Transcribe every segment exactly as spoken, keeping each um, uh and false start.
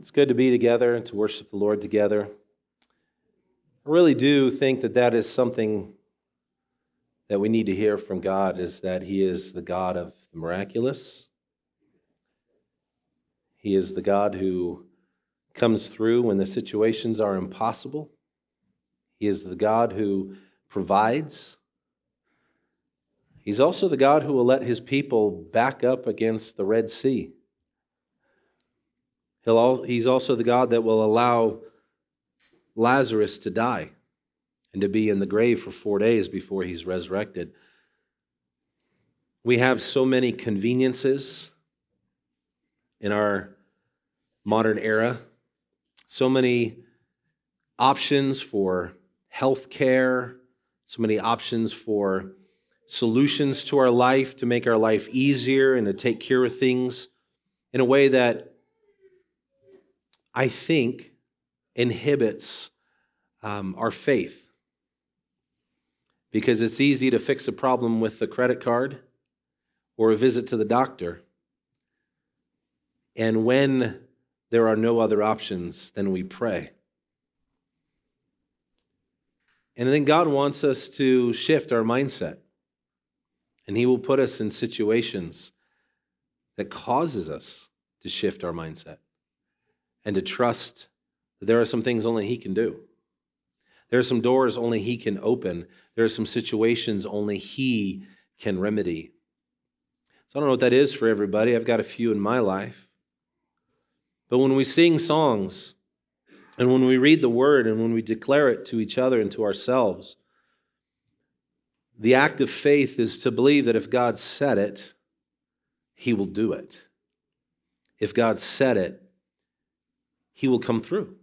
It's good to be together and to worship the Lord together. I really do think that that is something that we need to hear from God, is that He is the God of the miraculous. He is the God who comes through when the situations are impossible. He is the God who provides. He's also the God who will let His people back up against the Red Sea. He'll, he's also the God that will allow Lazarus to die and to be in the grave for four days before he's resurrected. We have so many conveniences in our modern era, so many options for health care, so many options for solutions to our life to make our life easier and to take care of things in a way that I think inhibits um, our faith. Because it's easy to fix a problem with a credit card or a visit to the doctor. And when there are no other options, then we pray. And then God wants us to shift our mindset. And He will put us in situations that causes us to shift our mindset and to trust that there are some things only He can do. There are some doors only He can open. There are some situations only He can remedy. So I don't know what that is for everybody. I've got a few in my life. But when we sing songs, and when we read the Word, and when we declare it to each other and to ourselves, the act of faith is to believe that if God said it, He will do it. If God said it, He will come through.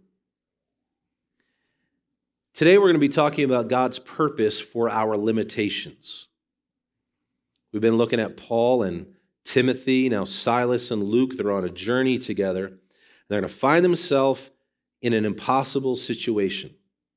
Today we're going to be talking about God's purpose for our limitations. We've been looking at Paul and Timothy, now Silas and Luke. They're on a journey together. They're going to find themselves in an impossible situation.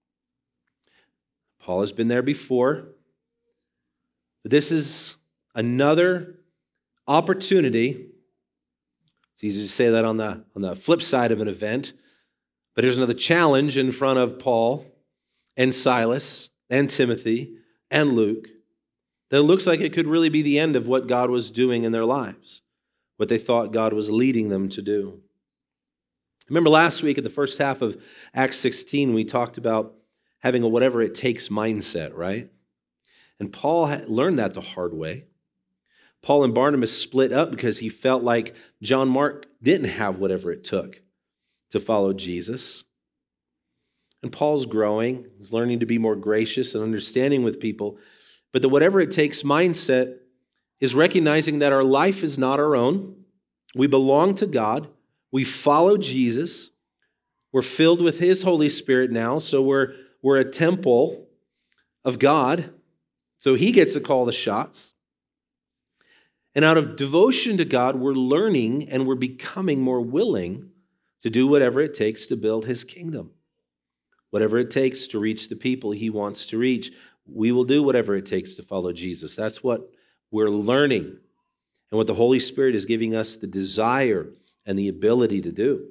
Paul has been there before, but this is another opportunity. It's easy to say that on the, on the flip side of an event, but here's another challenge in front of Paul and Silas and Timothy and Luke that it looks like it could really be the end of what God was doing in their lives, what they thought God was leading them to do. Remember last week at the first half of Acts sixteen, we talked about having a whatever it takes mindset, right? And Paul learned that the hard way. Paul and Barnabas split up because he felt like John Mark didn't have whatever it took to follow Jesus. And Paul's growing. He's learning to be more gracious and understanding with people. But the whatever it takes mindset is recognizing that our life is not our own. We belong to God. We follow Jesus. We're filled with His Holy Spirit now, so we're, we're a temple of God. So He gets to call the shots. And out of devotion to God, we're learning and we're becoming more willing to do whatever it takes to build His kingdom. Whatever it takes to reach the people He wants to reach, we will do whatever it takes to follow Jesus. That's what we're learning and what the Holy Spirit is giving us the desire and the ability to do.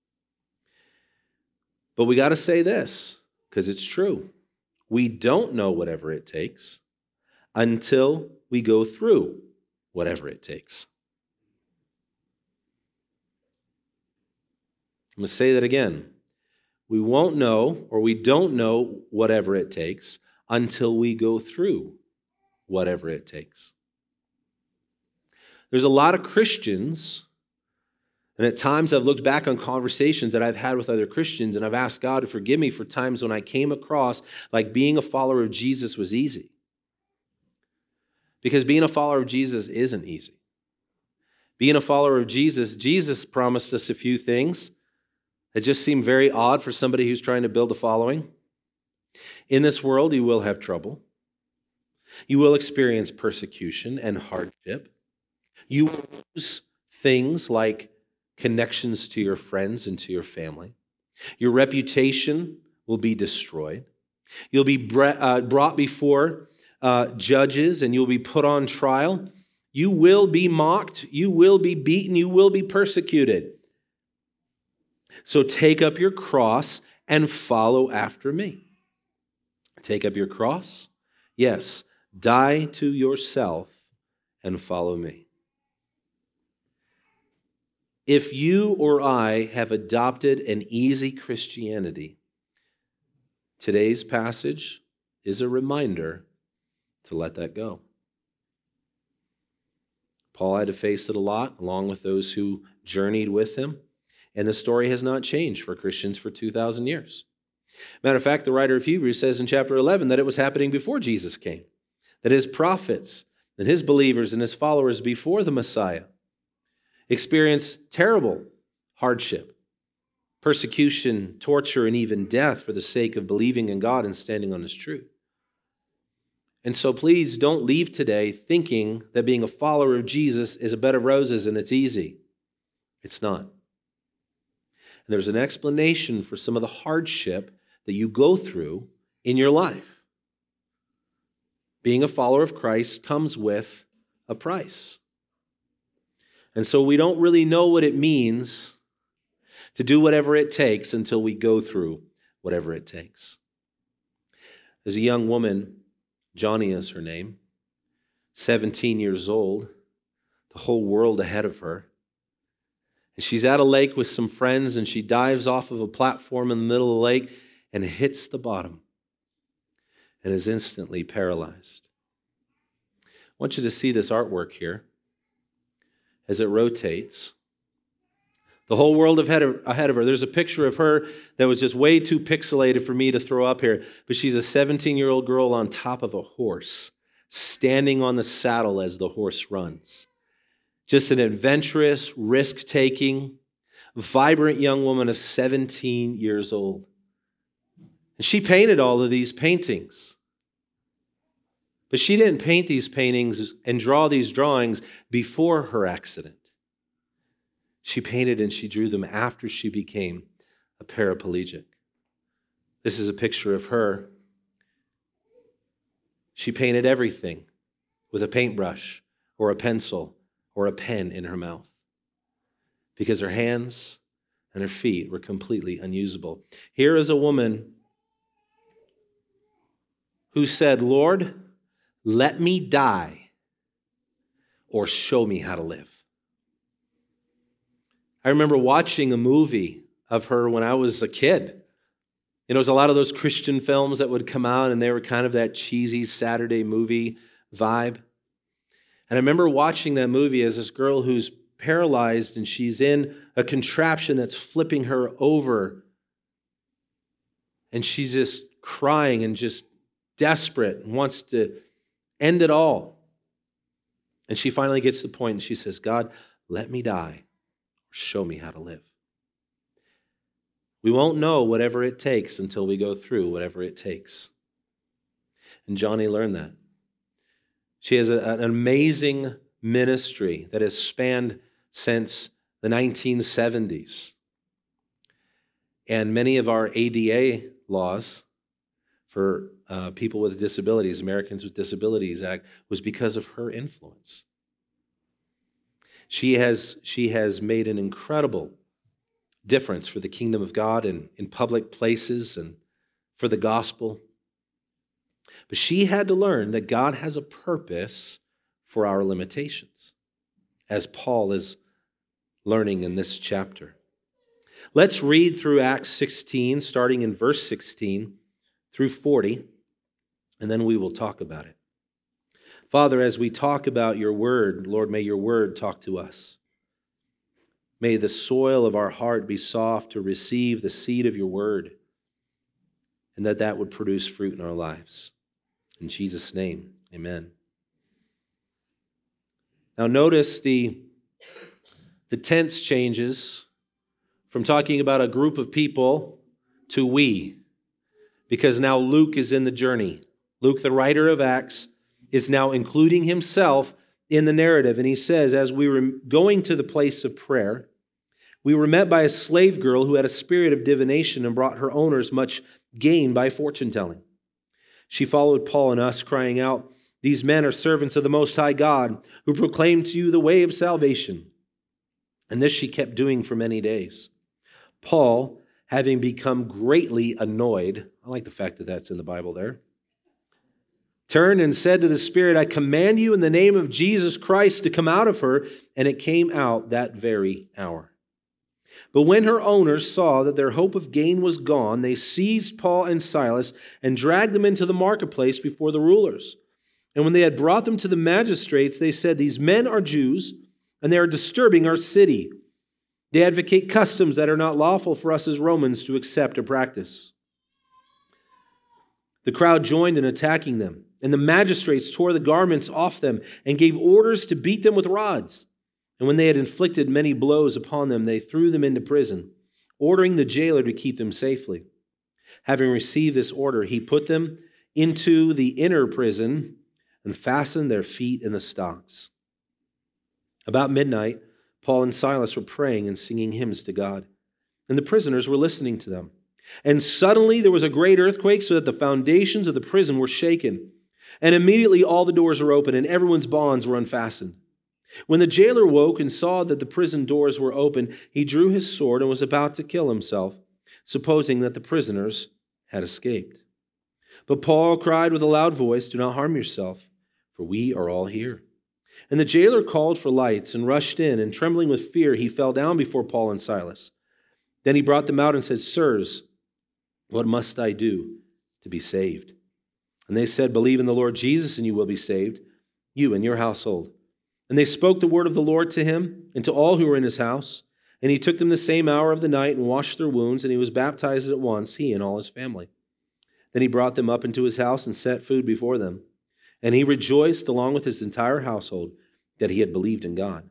But we got to say this, because it's true. We don't know whatever it takes until we go through whatever it takes. I'm going to say that again. We won't know, or we don't know whatever it takes until we go through whatever it takes. There's a lot of Christians, and at times I've looked back on conversations that I've had with other Christians, and I've asked God to forgive me for times when I came across like being a follower of Jesus was easy. Because being a follower of Jesus isn't easy. Being a follower of Jesus, Jesus promised us a few things that just seem very odd for somebody who's trying to build a following. In this world, you will have trouble. You will experience persecution and hardship. You will lose things like connections to your friends and to your family. Your reputation will be destroyed. You'll be brought before uh, judges and you'll be put on trial. You will be mocked. You will be beaten. You will be persecuted. So take up your cross and follow after me. Take up your cross. Yes, die to yourself and follow me. If you or I have adopted an easy Christianity, today's passage is a reminder to let that go. Paul had to face it a lot, along with those who journeyed with him, and the story has not changed for Christians for two thousand years. Matter of fact, the writer of Hebrews says in chapter eleven that it was happening before Jesus came, that his prophets and his believers and his followers before the Messiah experienced terrible hardship, persecution, torture, and even death for the sake of believing in God and standing on his truth. And so please don't leave today thinking that being a follower of Jesus is a bed of roses and it's easy. It's not. And there's an explanation for some of the hardship that you go through in your life. Being a follower of Christ comes with a price. And so we don't really know what it means to do whatever it takes until we go through whatever it takes. As a young woman, Johnny is her name, seventeen years old, the whole world ahead of her. And she's at a lake with some friends, and she dives off of a platform in the middle of the lake and hits the bottom and is instantly paralyzed. I want you to see this artwork here as it rotates. The whole world ahead of, ahead of her. There's a picture of her that was just way too pixelated for me to throw up here, but she's a seventeen-year-old girl on top of a horse, standing on the saddle as the horse runs. Just an adventurous, risk-taking, vibrant young woman of seventeen years old. And she painted all of these paintings. But she didn't paint these paintings and draw these drawings before her accident. She painted and she drew them after she became a paraplegic. This is a picture of her. She painted everything with a paintbrush or a pencil or a pen in her mouth because her hands and her feet were completely unusable. Here is a woman who said, "Lord, let me die or show me how to live." I remember watching a movie of her when I was a kid. You know, it was a lot of those Christian films that would come out, and they were kind of that cheesy Saturday movie vibe. And I remember watching that movie as this girl who's paralyzed, and she's in a contraption that's flipping her over. And she's just crying and just desperate and wants to end it all. And she finally gets to the point and she says, "God, let me die. Show me how to live." We won't know whatever it takes until we go through whatever it takes. And Johnny learned that. She has a, an amazing ministry that has spanned since the nineteen seventies. And many of our A D A laws for uh, people with disabilities, Americans with Disabilities Act, was because of her influence. She has, she has made an incredible difference for the kingdom of God in, in public places and for the gospel. But she had to learn that God has a purpose for our limitations, as Paul is learning in this chapter. Let's read through Acts sixteen, starting in verse sixteen through forty, and then we will talk about it. Father, as we talk about your word, Lord, may your word talk to us. May the soil of our heart be soft to receive the seed of your word, and that that would produce fruit in our lives. In Jesus' name, amen. Now notice the, the tense changes from talking about a group of people to we, because now Luke is in the journey. Luke, the writer of Acts, is now including himself in the narrative. And he says, as we were going to the place of prayer, we were met by a slave girl who had a spirit of divination and brought her owners much gain by fortune-telling. She followed Paul and us, crying out, "These men are servants of the Most High God, who proclaim to you the way of salvation." And this she kept doing for many days. Paul, having become greatly annoyed, I like the fact that that's in the Bible there, turned and said to the spirit, I command you in the name of Jesus Christ to come out of her. And it came out that very hour. But when her owners saw that their hope of gain was gone, they seized Paul and Silas and dragged them into the marketplace before the rulers. And when they had brought them to the magistrates, they said, these men are Jews, and they are disturbing our city. They advocate customs that are not lawful for us as Romans to accept or practice. The crowd joined in attacking them, and the magistrates tore the garments off them and gave orders to beat them with rods. And when they had inflicted many blows upon them, they threw them into prison, ordering the jailer to keep them safely. Having received this order, he put them into the inner prison and fastened their feet in the stocks. About midnight, Paul and Silas were praying and singing hymns to God, and the prisoners were listening to them. And suddenly there was a great earthquake, so that the foundations of the prison were shaken. And immediately all the doors were open, and everyone's bonds were unfastened. When the jailer woke and saw that the prison doors were open, he drew his sword and was about to kill himself, supposing that the prisoners had escaped. But Paul cried with a loud voice, do not harm yourself, for we are all here. And the jailer called for lights and rushed in, and trembling with fear, he fell down before Paul and Silas. Then he brought them out and said, sirs, what must I do to be saved? And they said, believe in the Lord Jesus, and you will be saved, you and your household. And they spoke the word of the Lord to him and to all who were in his house. And he took them the same hour of the night and washed their wounds, and he was baptized at once, he and all his family. Then he brought them up into his house and set food before them. And he rejoiced along with his entire household that he had believed in God.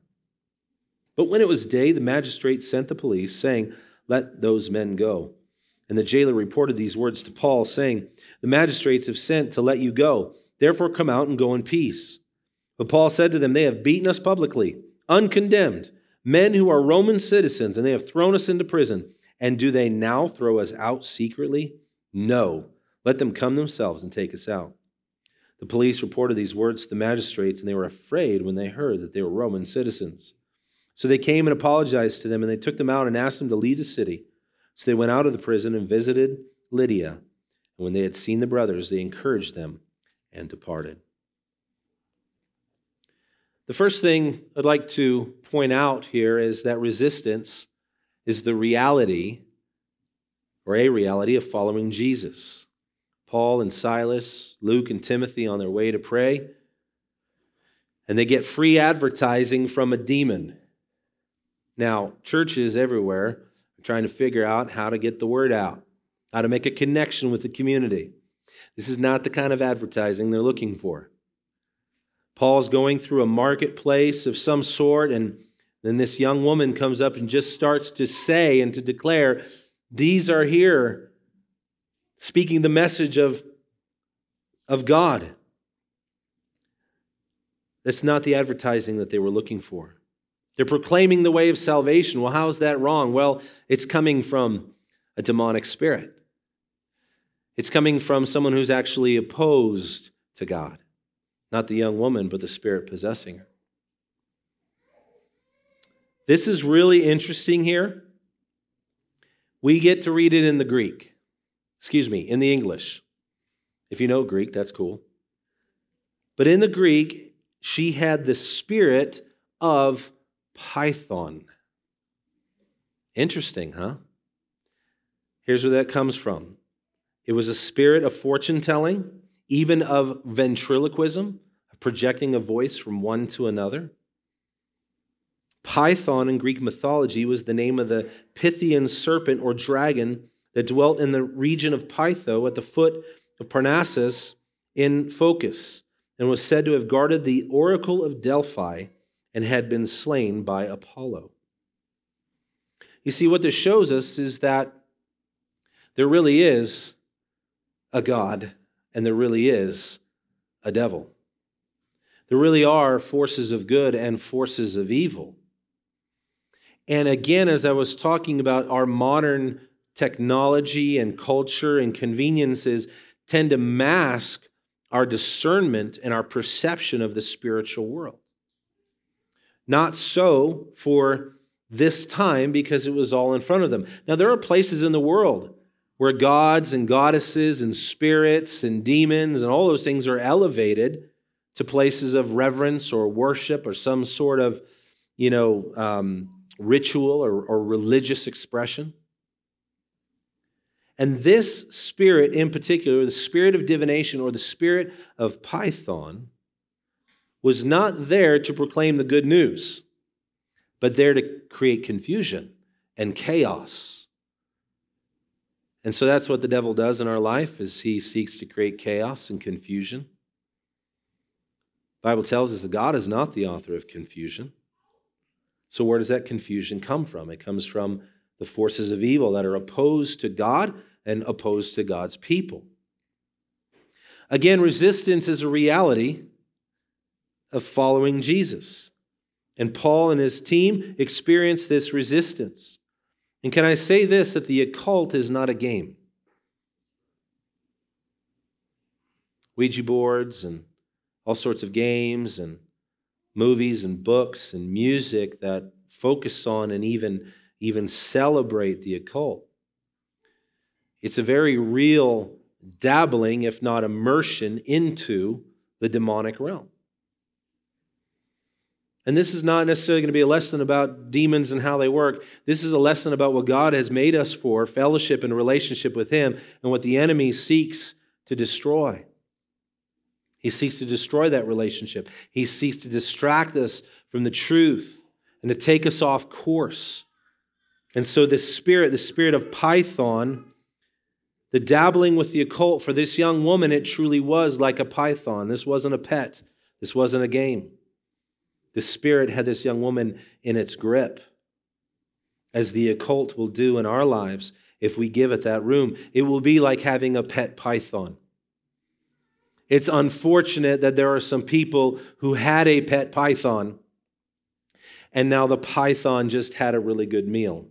But when it was day, the magistrate sent the police, saying, let those men go. And the jailer reported these words to Paul, saying, the magistrates have sent to let you go. Therefore come out and go in peace. But Paul said to them, they have beaten us publicly, uncondemned, men who are Roman citizens, and they have thrown us into prison. And do they now throw us out secretly? No, let them come themselves and take us out. The police reported these words to the magistrates, and they were afraid when they heard that they were Roman citizens. So they came and apologized to them, and they took them out and asked them to leave the city. So they went out of the prison and visited Lydia. And when they had seen the brothers, they encouraged them and departed. The first thing I'd like to point out here is that resistance is the reality, or a reality, of following Jesus. Paul and Silas, Luke and Timothy on their way to pray, and they get free advertising from a demon. Now, churches everywhere are trying to figure out how to get the word out, how to make a connection with the community. This is not the kind of advertising they're looking for. Paul's going through a marketplace of some sort, and then this young woman comes up and just starts to say and to declare, these are here, speaking the message of, of God. That's not the advertising that they were looking for. They're proclaiming the way of salvation. Well, how is that wrong? Well, it's coming from a demonic spirit. It's coming from someone who's actually opposed to God. Not the young woman, but the spirit possessing her. This is really interesting here. We get to read it in the Greek. Excuse me, in the English. If you know Greek, that's cool. But in the Greek, she had the spirit of Python. Interesting, huh? Here's where that comes from. It was a spirit of fortune telling, even of ventriloquism, of projecting a voice from one to another. Python in Greek mythology was the name of the Pythian serpent or dragon that dwelt in the region of Pytho at the foot of Parnassus in Phocis, and was said to have guarded the oracle of Delphi and had been slain by Apollo. You see, what this shows us is that there really is a God, and there really is a devil. There really are forces of good and forces of evil. And again, as I was talking about, our modern technology and culture and conveniences tend to mask our discernment and our perception of the spiritual world. Not so for this time because it was all in front of them. Now, there are places in the world where gods and goddesses and spirits and demons and all those things are elevated to places of reverence or worship or some sort of, you know, um, ritual or, or religious expression. And this spirit in particular, the spirit of divination or the spirit of Python, was not there to proclaim the good news, but there to create confusion and chaos. And so that's what the devil does in our life, is he seeks to create chaos and confusion. The Bible tells us that God is not the author of confusion. So where does that confusion come from? It comes from the forces of evil that are opposed to God and opposed to God's people. Again, resistance is a reality of following Jesus. And Paul and his team experienced this resistance. And can I say this, that the occult is not a game? Ouija boards and all sorts of games and movies and books and music that focus on and even, even celebrate the occult. It's a very real dabbling, if not immersion, into the demonic realm. And this is not necessarily going to be a lesson about demons and how they work. This is a lesson about what God has made us for, fellowship and relationship with Him, and what the enemy seeks to destroy. He seeks to destroy that relationship. He seeks to distract us from the truth and to take us off course. And so this spirit, the spirit of Python, the dabbling with the occult for this young woman, it truly was like a python. This wasn't a pet. This wasn't a game. The spirit had this young woman in its grip, as the occult will do in our lives if we give it that room. It will be like having a pet python. It's unfortunate that there are some people who had a pet python, and now the python just had a really good meal.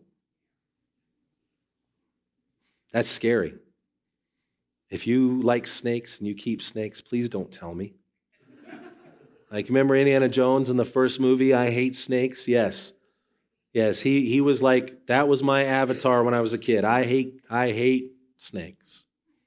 That's scary. If you like snakes and you keep snakes, please don't tell me. Like, remember Indiana Jones in the first movie, I hate snakes? Yes. Yes, he, he was like, that was my avatar when I was a kid. I hate, I hate snakes.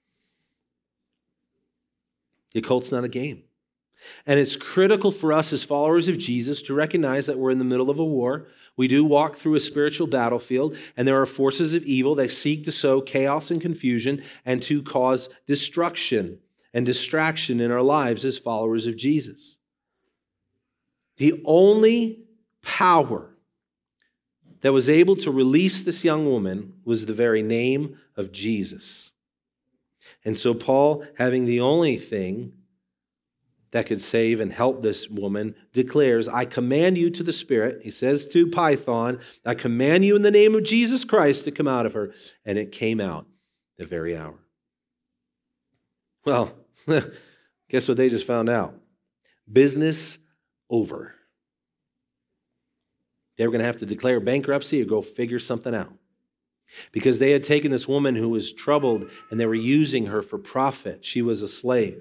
The occult's not a game. And it's critical for us as followers of Jesus to recognize that we're in the middle of a war. We do walk through a spiritual battlefield, and there are forces of evil that seek to sow chaos and confusion and to cause destruction and distraction in our lives as followers of Jesus. The only power that was able to release this young woman was the very name of Jesus. And so Paul, having the only thing that could save and help this woman, declares, I command you to the Spirit. He says to Python, I command you in the name of Jesus Christ to come out of her. And it came out the very hour. Well, guess what they just found out? Business over. They were going to have to declare bankruptcy or go figure something out. Because they had taken this woman who was troubled and they were using her for profit. She was a slave.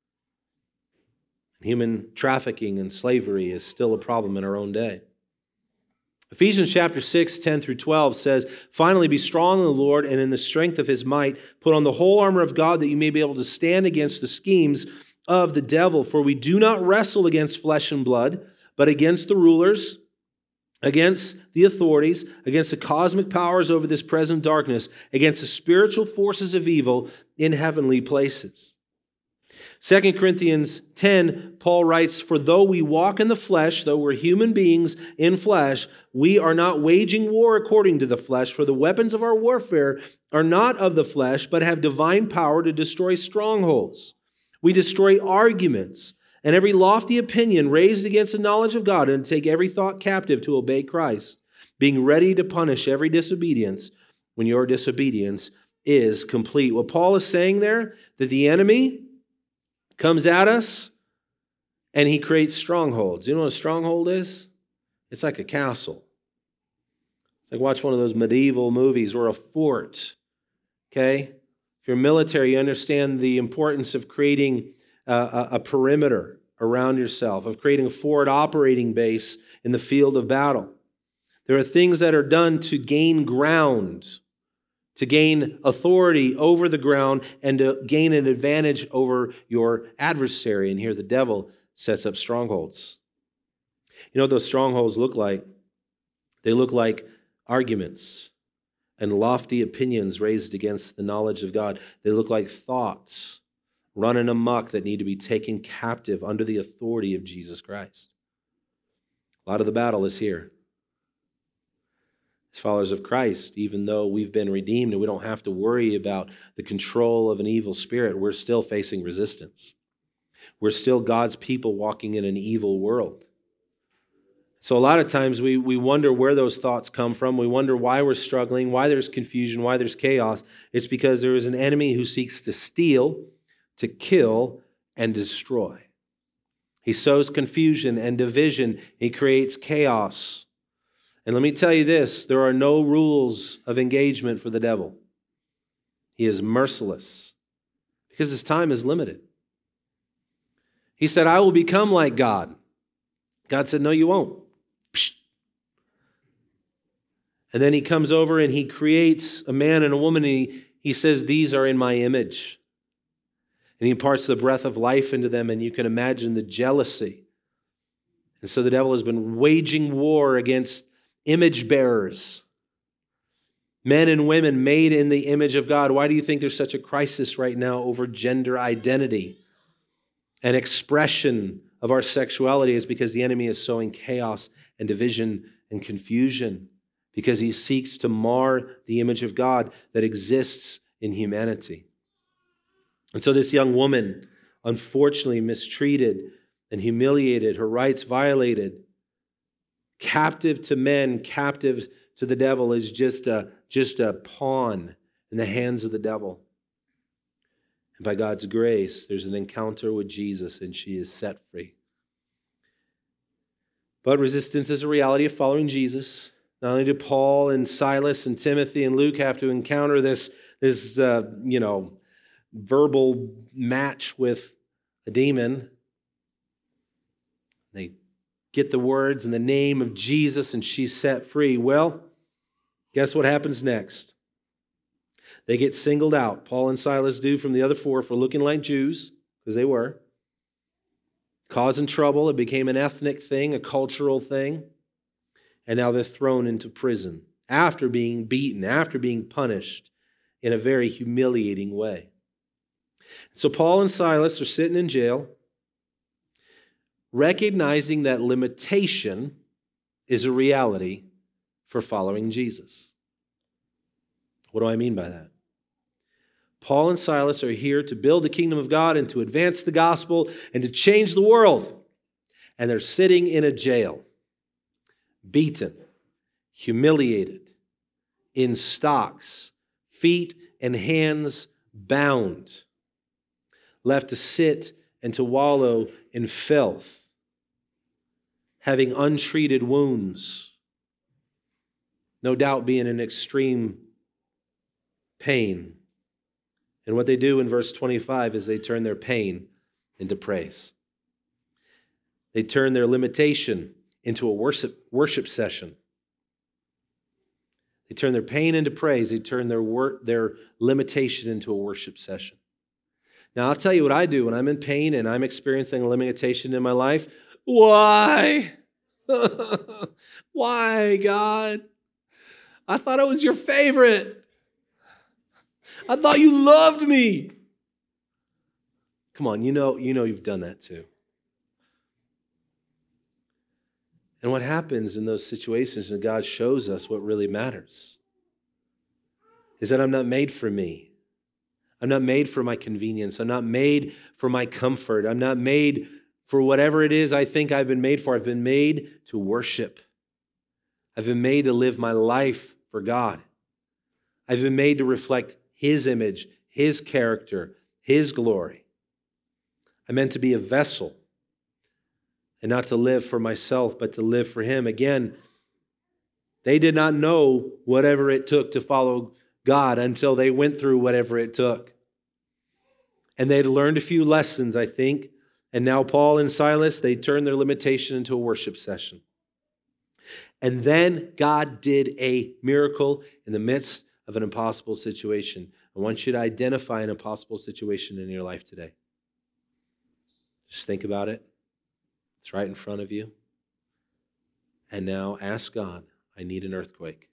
Human trafficking and slavery is still a problem in our own day. Ephesians chapter six, ten through twelve says, finally be strong in the Lord and in the strength of His might. Put on the whole armor of God that you may be able to stand against the schemes of the devil. For we do not wrestle against flesh and blood, but against the rulers, against the authorities, against the cosmic powers over this present darkness, against the spiritual forces of evil in heavenly places. Second Corinthians ten, Paul writes, for though we walk in the flesh, though we're human beings in flesh, we are not waging war according to the flesh, for the weapons of our warfare are not of the flesh, but have divine power to destroy strongholds. We destroy arguments and every lofty opinion raised against the knowledge of God, and take every thought captive to obey Christ, being ready to punish every disobedience when your disobedience is complete. What Paul is saying there, that the enemy comes at us and he creates strongholds. You know what a stronghold is? It's like a castle. It's like watch one of those medieval movies, or a fort. Okay? If you're military, you understand the importance of creating a, a perimeter around yourself, of creating a forward operating base in the field of battle. There are things that are done to gain ground, to gain authority over the ground and to gain an advantage over your adversary. And here the devil sets up strongholds. You know what those strongholds look like? They look like arguments and lofty opinions raised against the knowledge of God. They look like thoughts running amok that need to be taken captive under the authority of Jesus Christ. A lot of the battle is here. As followers of Christ, even though we've been redeemed and we don't have to worry about the control of an evil spirit, we're still facing resistance. We're still God's people walking in an evil world. So a lot of times we, we wonder where those thoughts come from. We wonder why we're struggling, why there's confusion, why there's chaos. It's because there is an enemy who seeks to steal, to kill, and destroy. He sows confusion and division. He creates chaos. And let me tell you this, there are no rules of engagement for the devil. He is merciless because his time is limited. He said, I will become like God. God said, no, you won't. And then he comes over and he creates a man and a woman. And he, he says, these are in my image. And he imparts the breath of life into them. And you can imagine the jealousy. And so the devil has been waging war against image bearers, men and women made in the image of God. Why do you think there's such a crisis right now over gender identity and expression of our sexuality? Is because the enemy is sowing chaos and division and confusion, because he seeks to mar the image of God that exists in humanity. And so this young woman, unfortunately mistreated and humiliated, her rights violated, captive to men, captive to the devil, is just a, just a pawn in the hands of the devil. And by God's grace, there's an encounter with Jesus and she is set free. But resistance is a reality of following Jesus. Not only do Paul and Silas and Timothy and Luke have to encounter this, this uh, you know, verbal match with a demon. They get the words in the name of Jesus and she's set free. Well, guess what happens next? They get singled out. Paul and Silas do from the other four for looking like Jews, because they were. Causing trouble. It became an ethnic thing, a cultural thing. And now they're thrown into prison after being beaten, after being punished in a very humiliating way. So Paul and Silas are sitting in jail, recognizing that limitation is a reality for following Jesus. What do I mean by that? Paul and Silas are here to build the kingdom of God and to advance the gospel and to change the world. And they're sitting in a jail, beaten, humiliated, in stocks, feet and hands bound, left to sit and to wallow in filth, having untreated wounds, no doubt being in extreme pain. And what they do in verse twenty-five is they turn their pain into praise. They turn their limitation into a worship, worship session. They turn their pain into praise. They turn their wor- their limitation into a worship session. Now, I'll tell you what I do when I'm in pain and I'm experiencing a limitation in my life. Why? Why, God? I thought I was your favorite. I thought you loved me. Come on, you know, you know you've done that too. And what happens in those situations, and God shows us what really matters, is that I'm not made for me. I'm not made for my convenience. I'm not made for my comfort. I'm not made for whatever it is I think I've been made for. I've been made to worship. I've been made to live my life for God. I've been made to reflect His image, His character, His glory. I'm meant to be a vessel and not to live for myself, but to live for Him. Again, they did not know whatever it took to follow God until they went through whatever it took. And they'd learned a few lessons, I think. And now Paul and Silas, they turned their limitation into a worship session. And then God did a miracle in the midst of an impossible situation. I want you to identify an impossible situation in your life today. Just think about it. It's right in front of you. And now ask God, I need an earthquake.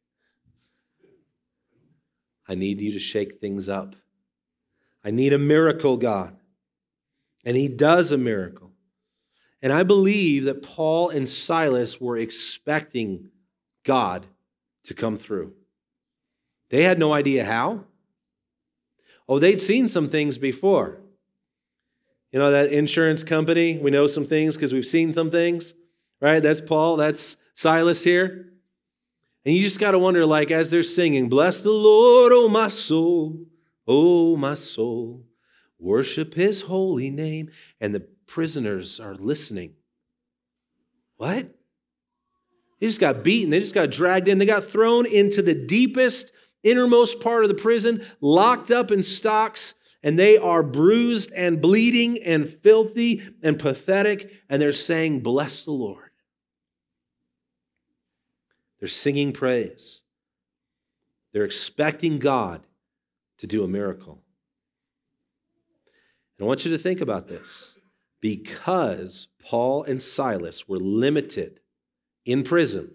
I need you to shake things up. I need a miracle, God. And he does a miracle. And I believe that Paul and Silas were expecting God to come through. They had no idea how. Oh, they'd seen some things before. You know, that insurance company, we know some things because we've seen some things, right? That's Paul, that's Silas here. And you just got to wonder, like, as they're singing, bless the Lord, oh my soul, oh my soul, worship his holy name. And the prisoners are listening. What? They just got beaten. They just got dragged in. They got thrown into the deepest, innermost part of the prison, locked up in stocks, and they are bruised and bleeding and filthy and pathetic, and they're saying, bless the Lord. They're singing praise. They're expecting God to do a miracle. And I want you to think about this. Because Paul and Silas were limited in prison,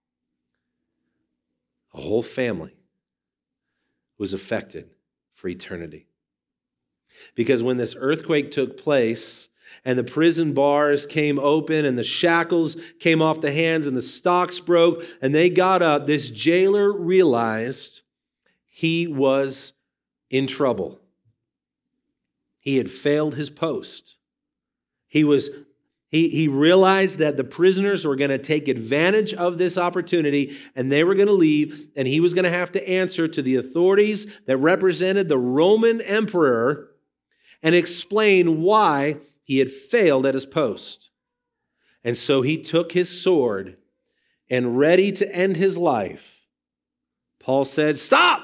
a whole family was affected for eternity. Because when this earthquake took place and the prison bars came open and the shackles came off the hands and the stocks broke and they got up, this jailer realized he was in trouble. He had failed his post. He was He, he realized that the prisoners were going to take advantage of this opportunity and they were going to leave, and he was going to have to answer to the authorities that represented the Roman emperor and explain why he had failed at his post. And so he took his sword and, ready to end his life, Paul said, stop!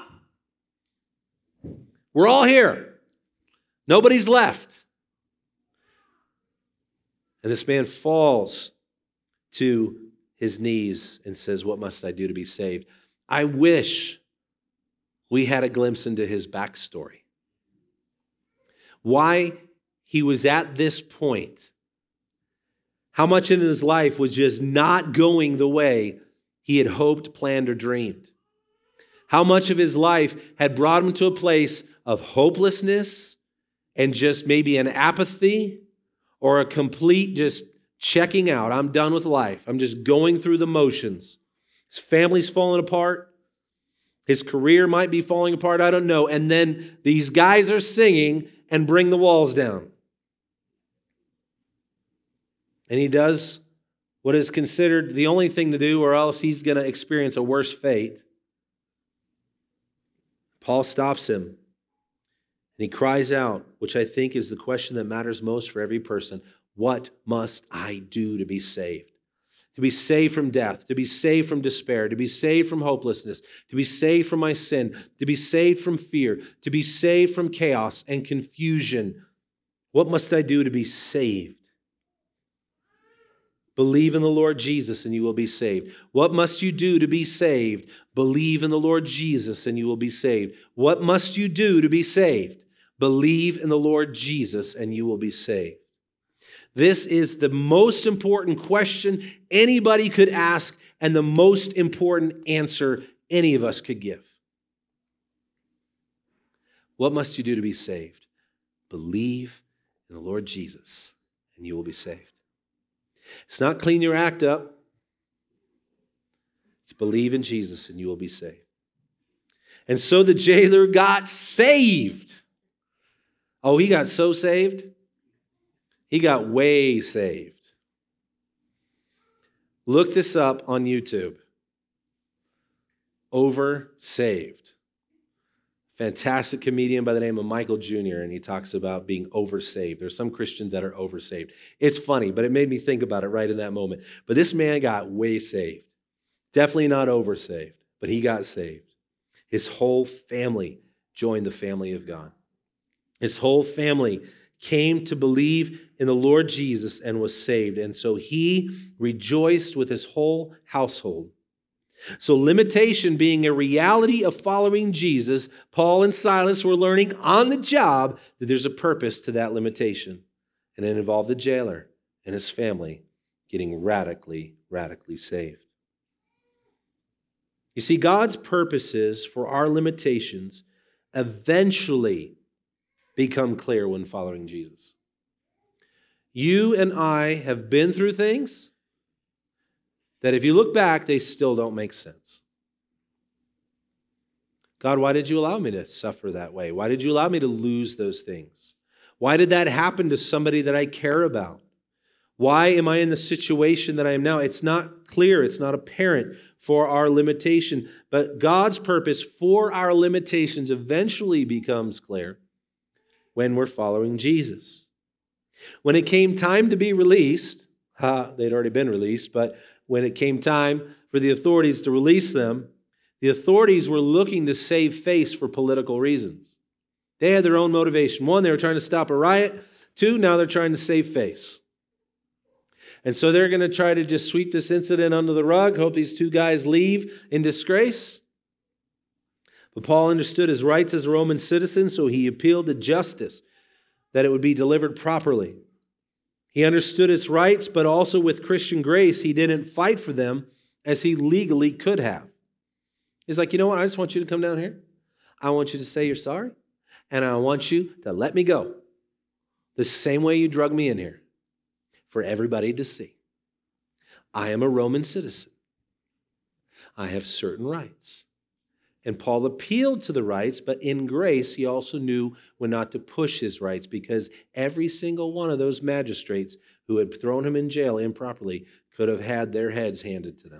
We're all here. Nobody's left. And this man falls to his knees and says, what must I do to be saved? I wish we had a glimpse into his backstory. Why he was at this point. How much in his life was just not going the way he had hoped, planned, or dreamed. How much of his life had brought him to a place of hopelessness and just maybe an apathy, or a complete just checking out. I'm done with life. I'm just going through the motions. His family's falling apart. His career might be falling apart. I don't know. And then these guys are singing and bring the walls down. And he does what is considered the only thing to do, or else he's going to experience a worse fate. Paul stops him. And he cries out, which I think is the question that matters most for every person. What must I do to be saved? To be saved from death, to be saved from despair, to be saved from hopelessness, to be saved from my sin, to be saved from fear, to be saved from chaos and confusion. What must I do to be saved? Believe in the Lord Jesus and you will be saved. What must you do to be saved? Believe in the Lord Jesus and you will be saved. What must you do to be saved? Believe in the Lord Jesus and you will be saved. This is the most important question anybody could ask and the most important answer any of us could give. What must you do to be saved? Believe in the Lord Jesus and you will be saved. It's not clean your act up. It's believe in Jesus and you will be saved. And so the jailer got saved. Oh, he got so saved. He got way saved. Look this up on YouTube. Over saved. Fantastic comedian by the name of Michael Junior, and he talks about being oversaved. There's some Christians that are oversaved. It's funny, but it made me think about it right in that moment. But this man got way saved. Definitely not oversaved, but he got saved. His whole family joined the family of God. His whole family came to believe in the Lord Jesus and was saved. And so he rejoiced with his whole household. So limitation being a reality of following Jesus, Paul and Silas were learning on the job that there's a purpose to that limitation. And it involved the jailer and his family getting radically, radically saved. You see, God's purposes for our limitations eventually become clear when following Jesus. You and I have been through things that if you look back, they still don't make sense. God, why did you allow me to suffer that way? Why did you allow me to lose those things? Why did that happen to somebody that I care about? Why am I in the situation that I am now? It's not clear. It's not apparent for our limitation. But God's purpose for our limitations eventually becomes clear when we're following Jesus. When it came time to be released, ha, they'd already been released, but when it came time for the authorities to release them, the authorities were looking to save face for political reasons. They had their own motivation. One, they were trying to stop a riot. Two, now they're trying to save face. And so they're going to try to just sweep this incident under the rug, hope these two guys leave in disgrace. But Paul understood his rights as a Roman citizen, so he appealed to justice, that it would be delivered properly. He understood his rights, but also with Christian grace, he didn't fight for them as he legally could have. He's like, you know what? I just want you to come down here. I want you to say you're sorry, and I want you to let me go the same way you drug me in here for everybody to see. I am a Roman citizen. I have certain rights. And Paul appealed to the rights, but in grace, he also knew when not to push his rights, because every single one of those magistrates who had thrown him in jail improperly could have had their heads handed to them.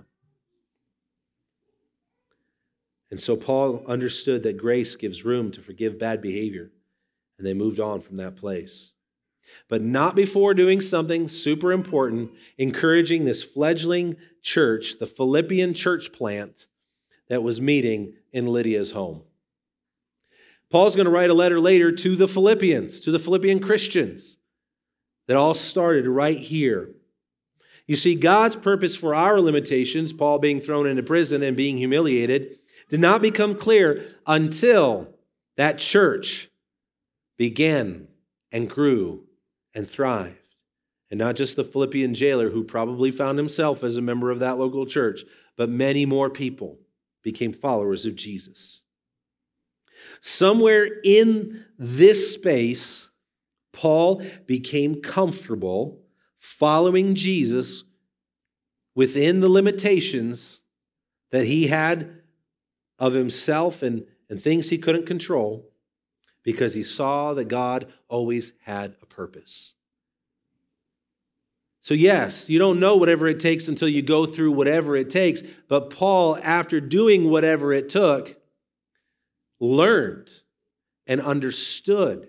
And so Paul understood that grace gives room to forgive bad behavior, and they moved on from that place. But not before doing something super important, encouraging this fledgling church, the Philippian church plant that was meeting in Lydia's home. Paul's going to write a letter later to the Philippians, to the Philippian Christians, that all started right here. You see, God's purpose for our limitations, Paul being thrown into prison and being humiliated, did not become clear until that church began and grew and thrived. And not just the Philippian jailer, who probably found himself as a member of that local church, but many more people became followers of Jesus. Somewhere in this space, Paul became comfortable following Jesus within the limitations that he had of himself and, and things he couldn't control, because he saw that God always had a purpose. So yes, you don't know whatever it takes until you go through whatever it takes. But Paul, after doing whatever it took, learned and understood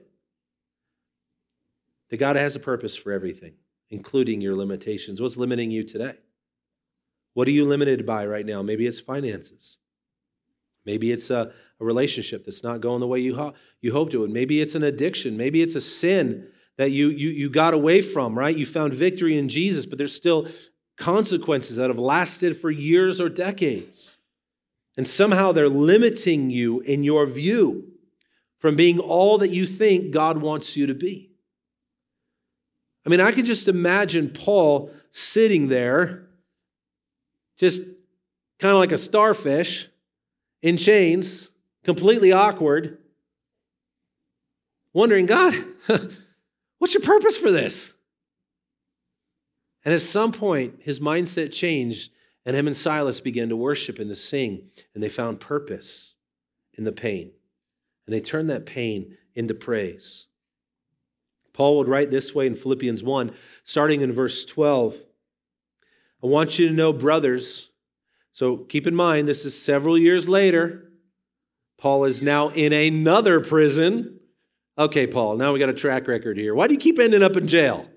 that God has a purpose for everything, including your limitations. What's limiting you today? What are you limited by right now? Maybe it's finances. Maybe it's a, a relationship that's not going the way you, ho- you hoped it would. Maybe it's an addiction. Maybe it's a sin that you, you, you got away from, right? You found victory in Jesus, but there's still consequences that have lasted for years or decades. And somehow they're limiting you in your view from being all that you think God wants you to be. I mean, I can just imagine Paul sitting there, just kind of like a starfish in chains, completely awkward, wondering, God, what's your purpose for this? And at some point, his mindset changed, and him and Silas began to worship and to sing, and they found purpose in the pain. And they turned that pain into praise. Paul would write this way in Philippians one, starting in verse twelve. I want you to know, brothers, so keep in mind, this is several years later. Paul is now in another prison. Okay, Paul, now we got a track record here. Why do you keep ending up in jail?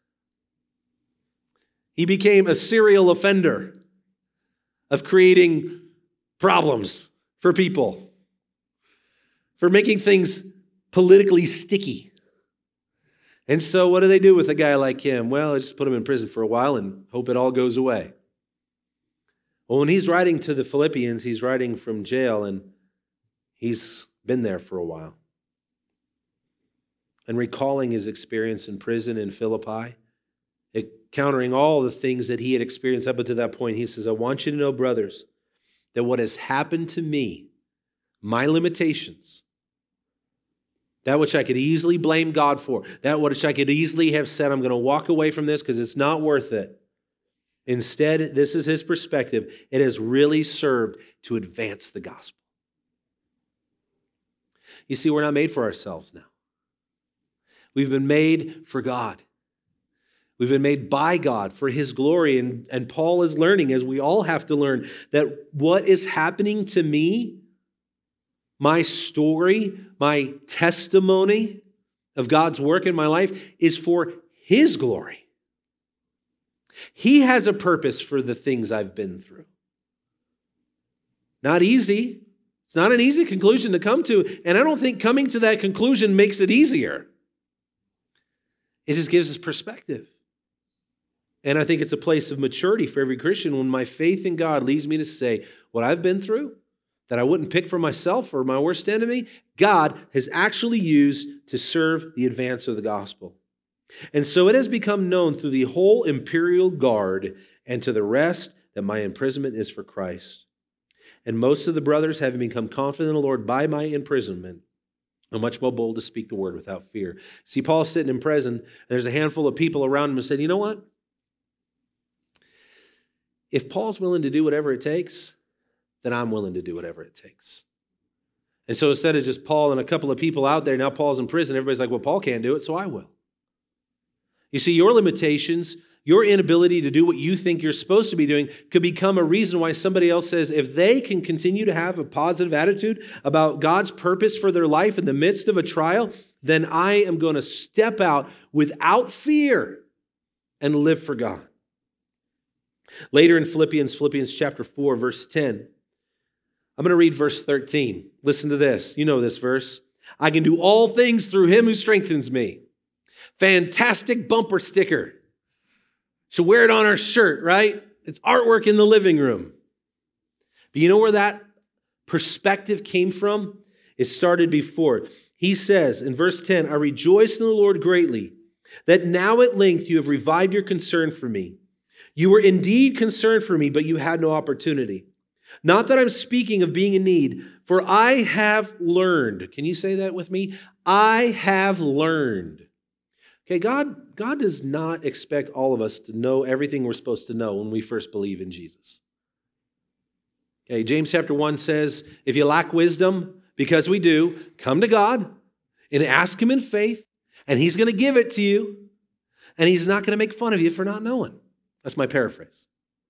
He became a serial offender of creating problems for people, for making things politically sticky. And so what do they do with a guy like him? Well, they just put him in prison for a while and hope it all goes away. Well, when he's writing to the Philippians, he's writing from jail, and he's been there for a while. And recalling his experience in prison in Philippi, encountering all the things that he had experienced up until that point, he says, I want you to know, brothers, that what has happened to me, my limitations, that which I could easily blame God for, that which I could easily have said, I'm going to walk away from this because it's not worth it. Instead, this is his perspective. It has really served to advance the gospel. You see, we're not made for ourselves now. We've been made for God. We've been made by God for his glory. And, and Paul is learning, as we all have to learn, that what is happening to me, my story, my testimony of God's work in my life is for his glory. He has a purpose for the things I've been through. Not easy. It's not an easy conclusion to come to, and I don't think coming to that conclusion makes it easier. It just gives us perspective. And I think it's a place of maturity for every Christian when my faith in God leads me to say, what I've been through, that I wouldn't pick for myself or my worst enemy, God has actually used to serve the advance of the gospel. And so it has become known through the whole imperial guard and to the rest that my imprisonment is for Christ. And most of the brothers, having become confident in the Lord by my imprisonment, are much more bold to speak the word without fear. See, Paul's sitting in prison, and there's a handful of people around him who said, you know what? If Paul's willing to do whatever it takes, then I'm willing to do whatever it takes. And so instead of just Paul and a couple of people out there, now Paul's in prison, everybody's like, well, Paul can't do it, so I will. You see, your limitations, your inability to do what you think you're supposed to be doing could become a reason why somebody else says if they can continue to have a positive attitude about God's purpose for their life in the midst of a trial, then I am going to step out without fear and live for God. Later in Philippians, Philippians chapter four, verse ten, I'm going to read verse thirteen. Listen to this. You know this verse. I can do all things through him who strengthens me. Fantastic bumper sticker. Should wear it on our shirt, right? It's artwork in the living room. But you know where that perspective came from? It started before. He says in verse ten, I rejoice in the Lord greatly that now at length you have revived your concern for me. You were indeed concerned for me, but you had no opportunity. Not that I'm speaking of being in need, for I have learned. Can you say that with me? I have learned. Okay, God, God does not expect all of us to know everything we're supposed to know when we first believe in Jesus. Okay, James chapter one says, if you lack wisdom, because we do, come to God and ask him in faith, and he's going to give it to you, and he's not going to make fun of you for not knowing. That's my paraphrase.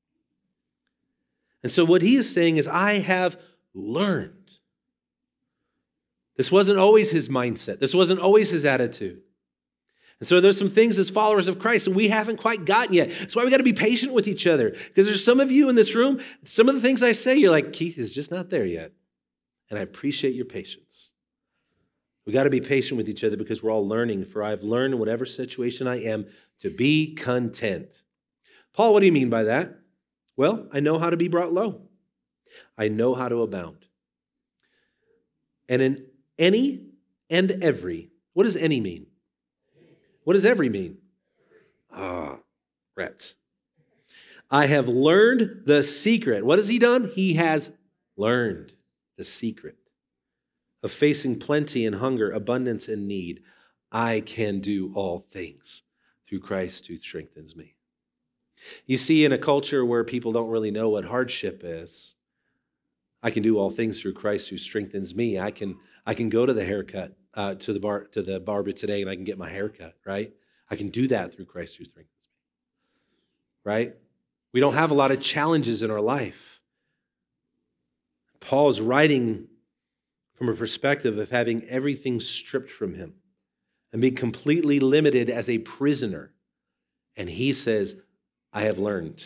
And so what he is saying is, I have learned. This wasn't always his mindset. This wasn't always his attitude. And so there's some things as followers of Christ that we haven't quite gotten yet. That's why we got to be patient with each other. Because there's some of you in this room, some of the things I say, you're like, Keith is just not there yet. And I appreciate your patience. We got to be patient with each other because we're all learning. For I've learned in whatever situation I am to be content. Paul, what do you mean by that? Well, I know how to be brought low. I know how to abound. And in any and every, what does any mean? What does every mean? Ah, rats. I have learned the secret. What has he done? He has learned the secret of facing plenty and hunger, abundance and need. I can do all things through Christ who strengthens me. You see, in a culture where people don't really know what hardship is, I can do all things through Christ who strengthens me. I can I can go to the haircut, uh, to the bar to the barber today, and I can get my haircut, right? I can do that through Christ who strengthens me, right? We don't have a lot of challenges in our life. Paul is writing from a perspective of having everything stripped from him and being completely limited as a prisoner. And he says, I have learned.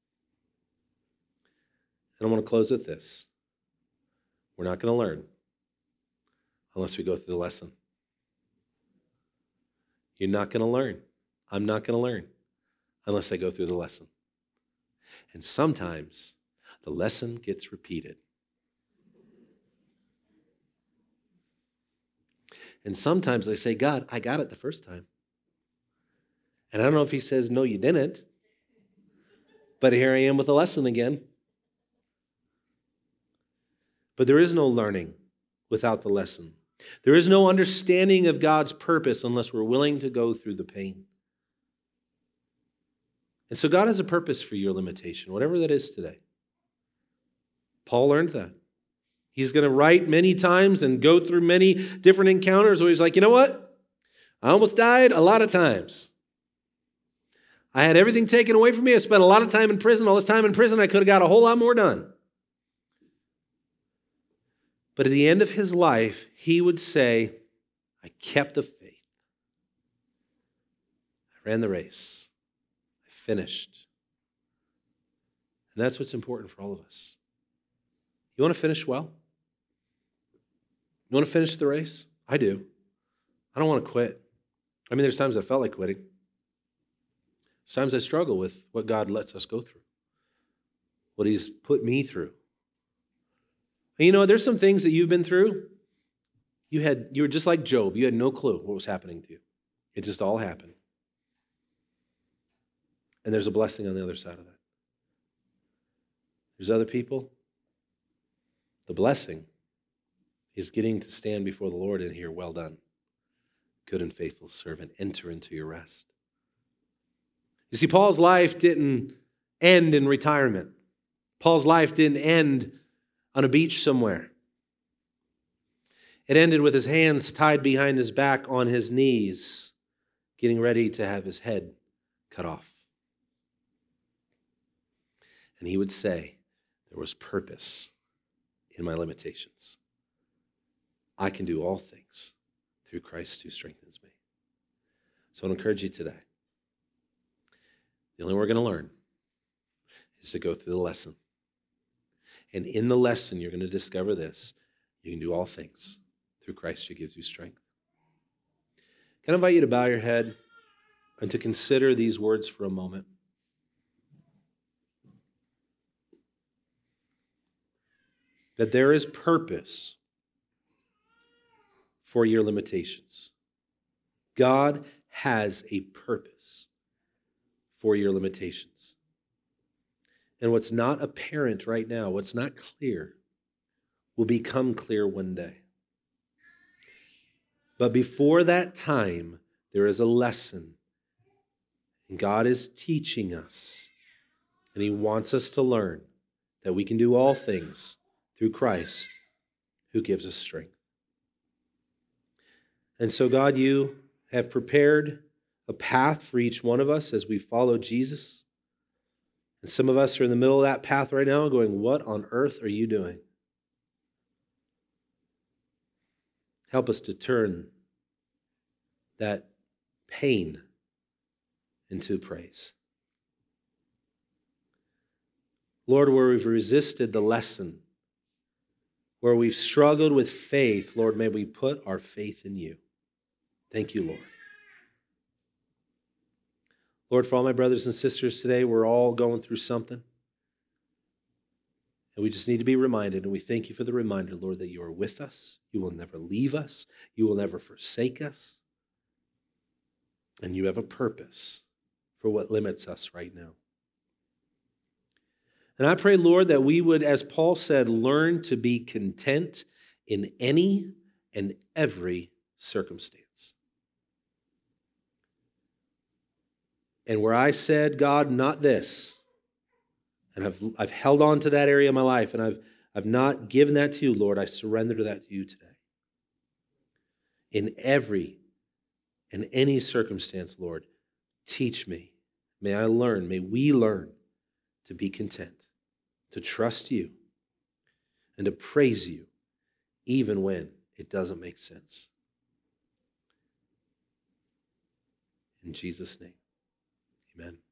And I want to close with this. We're not going to learn unless we go through the lesson. You're not going to learn. I'm not going to learn unless I go through the lesson. And sometimes the lesson gets repeated. And sometimes I say, God, I got it the first time. And I don't know if he says, no, you didn't. But here I am with a lesson again. But there is no learning without the lesson. There is no understanding of God's purpose unless we're willing to go through the pain. And so God has a purpose for your limitation, whatever that is today. Paul learned that. He's going to write many times and go through many different encounters where he's like, you know what? I almost died a lot of times. I had everything taken away from me. I spent a lot of time in prison. All this time in prison, I could have got a whole lot more done. But at the end of his life, he would say, I kept the faith. I ran the race. I finished. And that's what's important for all of us. You want to finish well? You want to finish the race? I do. I don't want to quit. I mean, there's times I felt like quitting. There's times I struggle with what God lets us go through, what he's put me through. And you know, there's some things that you've been through. You had, you were just like Job. You had no clue what was happening to you. It just all happened. And there's a blessing on the other side of that. There's other people. The blessing is getting to stand before the Lord and hear, well done, good and faithful servant, enter into your rest. You see, Paul's life didn't end in retirement. Paul's life didn't end on a beach somewhere. It ended with his hands tied behind his back on his knees, getting ready to have his head cut off. And he would say, there was purpose in my limitations. I can do all things through Christ who strengthens me. So I encourage you today. The only way we're going to learn is to go through the lesson. And in the lesson, you're going to discover this. You can do all things through Christ who gives you strength. Can I invite you to bow your head and to consider these words for a moment? That there is purpose for your limitations. God has a purpose for your limitations. And what's not apparent right now, what's not clear, will become clear one day. But before that time, there is a lesson. And God is teaching us. And he wants us to learn that we can do all things through Christ who gives us strength. And so, God, you have prepared a path for each one of us as we follow Jesus. And some of us are in the middle of that path right now going, what on earth are you doing? Help us to turn that pain into praise. Lord, where we've resisted the lesson, where we've struggled with faith, Lord, may we put our faith in you. Thank you, Lord. Lord, for all my brothers and sisters today, we're all going through something. And we just need to be reminded, and we thank you for the reminder, Lord, that you are with us. You will never leave us. You will never forsake us. And you have a purpose for what limits us right now. And I pray, Lord, that we would, as Paul said, learn to be content in any and every circumstance. And where I said, God, not this, and I've, I've held on to that area of my life, and I've, I've not given that to you, Lord, I surrender to that to you today. In every and any circumstance, Lord, teach me. May I learn, may we learn to be content, to trust you, and to praise you, even when it doesn't make sense. In Jesus' name, amen.